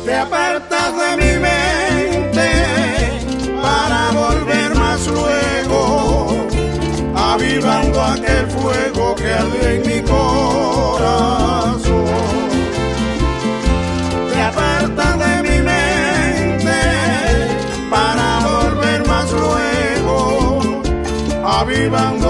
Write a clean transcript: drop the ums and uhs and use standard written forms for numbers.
Te apartas de mi mente para volver más luego, avivando aquel fuego que arde en mi corazón. Te apartas de mi mente para volver más luego, avivando